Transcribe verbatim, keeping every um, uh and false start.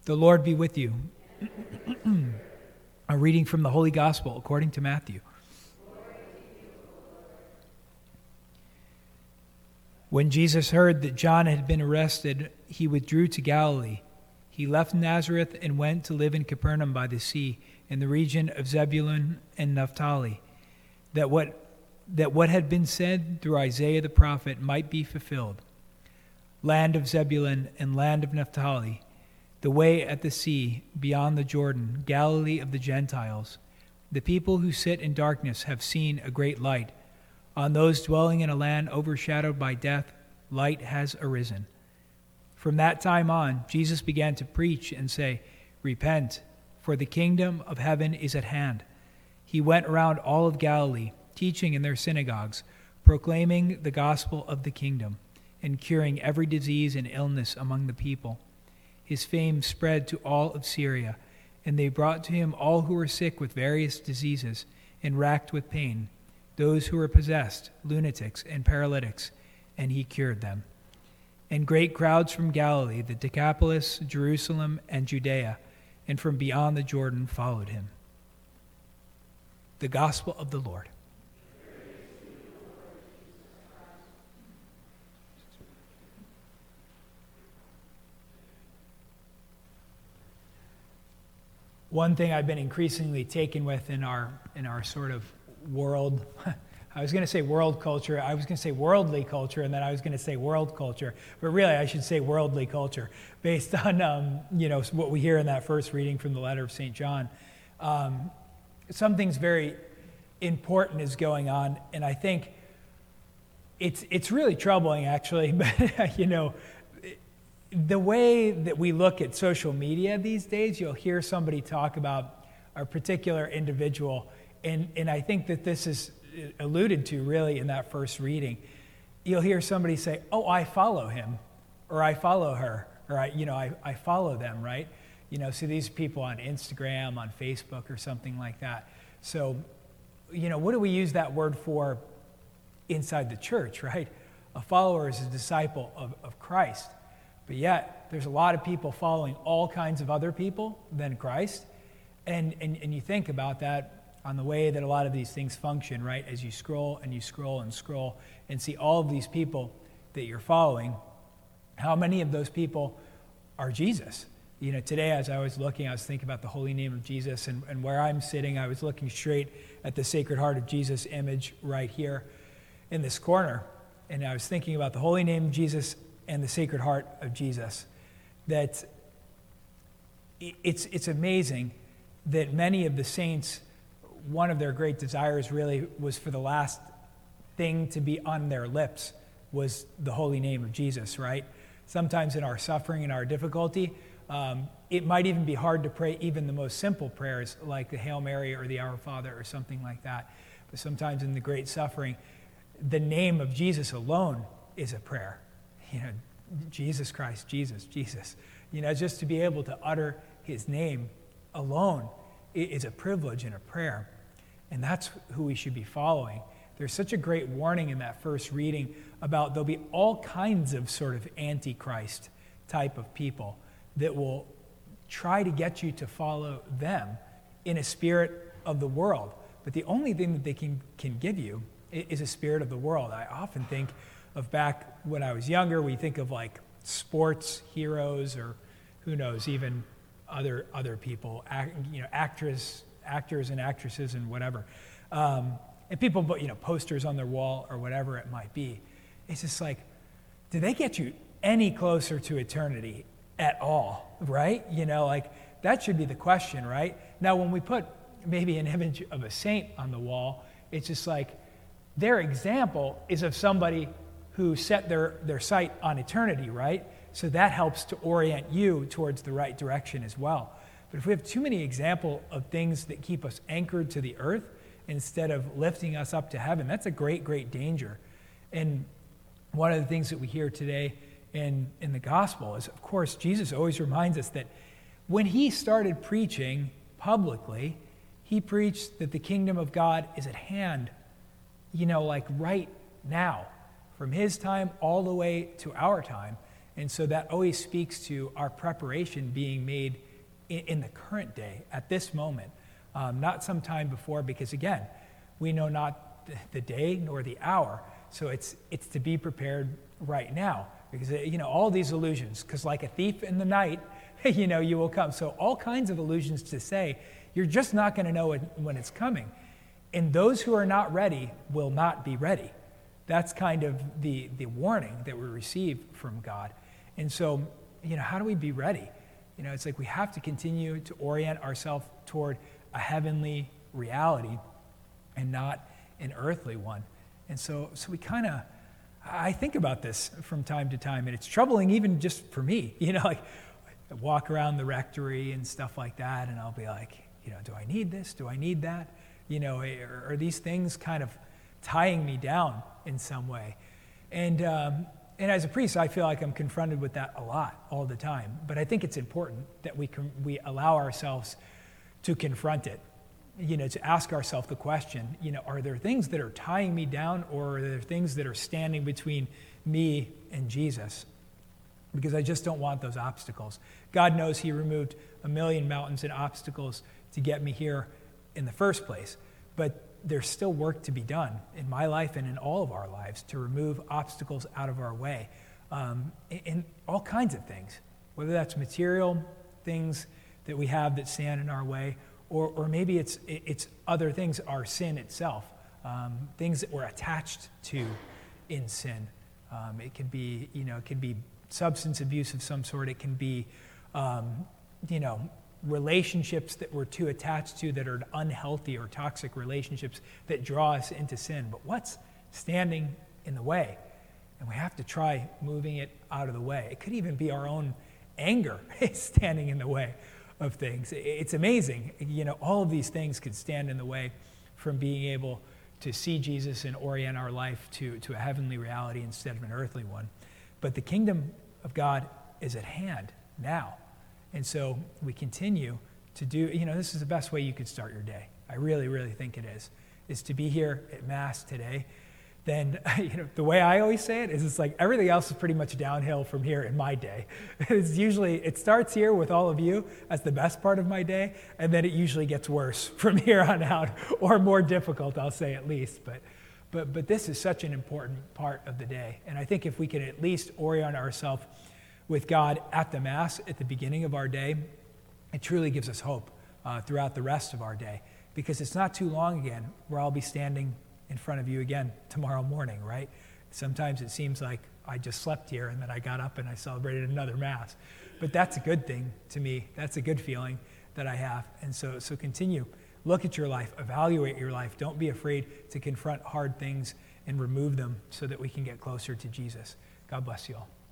The Lord be with you. A reading from the Holy Gospel according to Matthew. When Jesus heard that John had been arrested, he withdrew to Galilee. He left Nazareth and went to live in Capernaum by the sea, in the region of Zebulun and Naphtali, that what, that what had been said through Isaiah the prophet might be fulfilled. Land of Zebulun and land of Naphtali, the way at the sea, beyond the Jordan, Galilee of the Gentiles. The people who sit in darkness have seen a great light. On those dwelling in a land overshadowed by death, light has arisen. From that time on, Jesus began to preach and say, "Repent, for the kingdom of heaven is at hand." He went around all of Galilee, teaching in their synagogues, proclaiming the gospel of the kingdom, and curing every disease and illness among the people. His fame spread to all of Syria, and they brought to him all who were sick with various diseases and racked with pain, those who were possessed, lunatics and paralytics, and he cured them. And great crowds from Galilee, the Decapolis, Jerusalem, and Judea, and from beyond the Jordan followed him. The Gospel of the Lord. One thing I've been increasingly taken with in our in our sort of world, I was going to say world culture, I was going to say worldly culture, and then I was going to say world culture, but really I should say worldly culture, based on um, you know what we hear in that first reading from the letter of Saint John. Um, something's very important is going on, and I think it's it's really troubling, actually. But you know. The way that we look at social media these days, you'll hear somebody talk about a particular individual, and, and I think that this is alluded to really in that first reading. You'll hear somebody say, "Oh, I follow him," or "I follow her," or "I, you know, I, I follow them," right? You know, so these people on Instagram, on Facebook, or something like that. So, you know, what do we use that word for inside the church, right? A follower is a disciple of, of Christ. But yet, there's a lot of people following all kinds of other people than Christ. And, and and you think about that on the way that a lot of these things function, right? As you scroll and you scroll and scroll and see all of these people that you're following, how many of those people are Jesus? You know, today as I was looking, I was thinking about the holy name of Jesus, and, and where I'm sitting, I was looking straight at the Sacred Heart of Jesus image right here in this corner. And I was thinking about the holy name of Jesus and the Sacred Heart of Jesus, that it's it's amazing that many of the saints, one of their great desires really was for the last thing to be on their lips was the holy name of Jesus, right? Sometimes in our suffering and our difficulty, um, it might even be hard to pray even the most simple prayers like the Hail Mary or the Our Father or something like that. But sometimes in the great suffering, the name of Jesus alone is a prayer. You know, Jesus Christ, Jesus, Jesus. You know, just to be able to utter his name alone is a privilege and a prayer. And that's who we should be following. There's such a great warning in that first reading about there'll be all kinds of sort of antichrist type of people that will try to get you to follow them in a spirit of the world. But the only thing that they can, can give you is a spirit of the world. I often think of back when I was younger, we think of like sports heroes, or who knows, even other other people, act, you know, actress, actors and actresses and whatever, um, and people put you know posters on their wall or whatever it might be. It's just like, do they get you any closer to eternity at all? Right? You know, like that should be the question, right? Now, when we put maybe an image of a saint on the wall, it's just like their example is of somebody who set their, their sight on eternity, right? So that helps to orient you towards the right direction as well. But if we have too many examples of things that keep us anchored to the earth instead of lifting us up to heaven, that's a great, great danger. And one of the things that we hear today in, in the gospel is, of course, Jesus always reminds us that when he started preaching publicly, he preached that the kingdom of God is at hand, you know, like right now. From his time all the way to our time. And so that always speaks to our preparation being made in, in the current day, at this moment, um, not some time before, because again, we know not the, the day nor the hour. So it's it's to be prepared right now, because, you know, all these illusions, because like a thief in the night, you know, you will come. So all kinds of illusions to say, you're just not going to know it when it's coming. And those who are not ready will not be ready. That's kind of the, the warning that we receive from God. And so, you know, how do we be ready? You know, it's like we have to continue to orient ourselves toward a heavenly reality and not an earthly one. And so, so we kind of, I think about this from time to time, and it's troubling even just for me. You know, like I walk around the rectory and stuff like that, and I'll be like, you know, do I need this? Do I need that? You know, are, are these things kind of tying me down in some way? And um, and as a priest, I feel like I'm confronted with that a lot, all the time. But I think it's important that we can, we allow ourselves to confront it. You know, to ask ourselves the question, you know, are there things that are tying me down, or are there things that are standing between me and Jesus? Because I just don't want those obstacles. God knows he removed a million mountains and obstacles to get me here in the first place. But there's still work to be done in my life and in all of our lives to remove obstacles out of our way, um, in, in all kinds of things, whether that's material things that we have that stand in our way, Or, or maybe it's it's other things, our sin itself, um, things that we're attached to in sin. Um, it could be, you know, it could be substance abuse of some sort. It can be, um, you know, relationships that we're too attached to that are unhealthy or toxic relationships that draw us into sin. But what's standing in the way? And we have to try moving it out of the way. It could even be our own anger standing in the way of things. It's amazing. You know, all of these things could stand in the way from being able to see Jesus and orient our life to, to a heavenly reality instead of an earthly one. But the kingdom of God is at hand now. And so we continue to do, you know, this is the best way you could start your day. I really, really think it is, is to be here at Mass today. Then, you know, the way I always say it is it's like everything else is pretty much downhill from here in my day. It's usually, it starts here with all of you as the best part of my day, and then it usually gets worse from here on out, or more difficult, I'll say at least. But, but, but this is such an important part of the day. And I think if we can at least orient ourselves with God at the Mass at the beginning of our day, it truly gives us hope uh, throughout the rest of our day. Because it's not too long again where I'll be standing in front of you again tomorrow morning, right? Sometimes it seems like I just slept here and then I got up and I celebrated another Mass. But that's a good thing to me. That's a good feeling that I have. And so, so continue. Look at your life. Evaluate your life. Don't be afraid to confront hard things and remove them so that we can get closer to Jesus. God bless you all.